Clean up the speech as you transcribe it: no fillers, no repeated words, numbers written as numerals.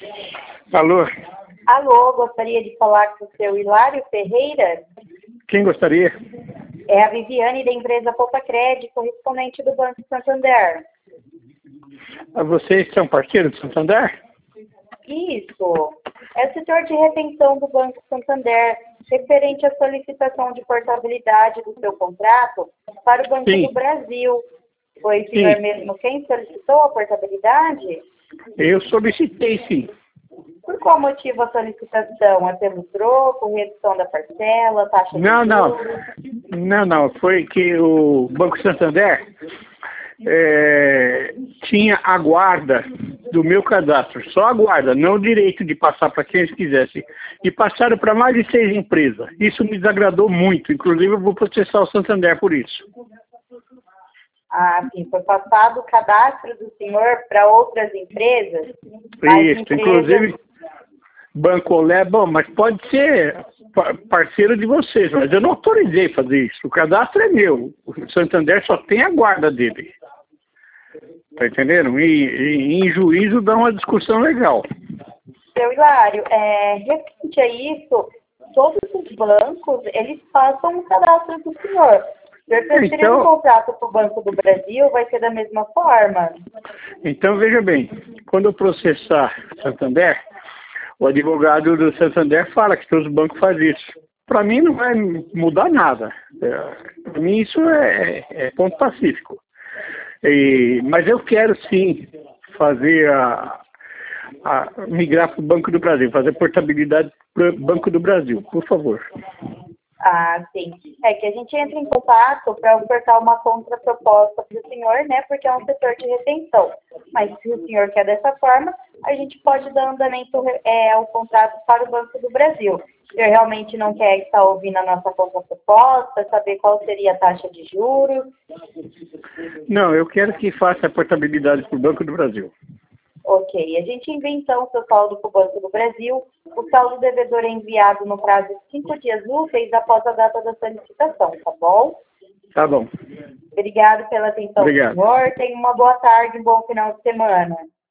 Alô? Alô, gostaria de falar com o seu Hilário Ferreira? Quem gostaria? É a Viviane da empresa Poupa Crédito, correspondente do Banco Santander. Vocês são parceiros do Santander? Isso. É o setor de retenção do Banco Santander, referente à solicitação de portabilidade do seu contrato para o Banco Sim. do Brasil. Foi o senhor Sim. mesmo quem solicitou a portabilidade? Eu solicitei, sim. Por qual motivo a solicitação? É pelo troco, redução da parcela, taxa de juros? Não. Foi que o Banco Santander tinha a guarda do meu cadastro. Só a guarda, não o direito de passar para quem eles quisessem. E passaram para mais de 6 empresas. Isso me desagradou muito. Inclusive, eu vou processar o Santander por isso. Ah, sim. Foi passado o cadastro do senhor para outras empresas? Isso. Inclusive, Banco Olé, bom, mas pode ser parceiro de vocês, mas eu não autorizei fazer isso. O cadastro é meu. O Santander só tem a guarda dele. Tá entendendo? E em juízo dá uma discussão legal. Seu Hilário, referente a isso, todos os bancos, eles passam o cadastro do senhor. Se eu transferir um contrato para o Banco do Brasil, vai ser da mesma forma? Então, veja bem, quando eu processar Santander, o advogado do Santander fala que todos os bancos fazem isso. Para mim não vai mudar nada. Para mim isso é ponto pacífico. Mas eu quero sim fazer migrar para o Banco do Brasil, fazer portabilidade para o Banco do Brasil, por favor. Ah, sim. É que a gente entra em contato para ofertar uma contraproposta para o senhor, né? Porque é um setor de retenção. Mas se o senhor quer dessa forma, a gente pode dar andamento ao contrato para o Banco do Brasil. O senhor realmente não quer estar ouvindo a nossa contraproposta, saber qual seria a taxa de juros? Não, eu quero que faça a portabilidade para o Banco do Brasil. Ok, a gente envia então o seu saldo para o Banco do Brasil. O saldo devedor é enviado no prazo de 5 dias úteis após a data da solicitação, tá bom? Tá bom. Obrigado pela atenção, Obrigado. senhor. Tenha uma boa tarde, um bom final de semana.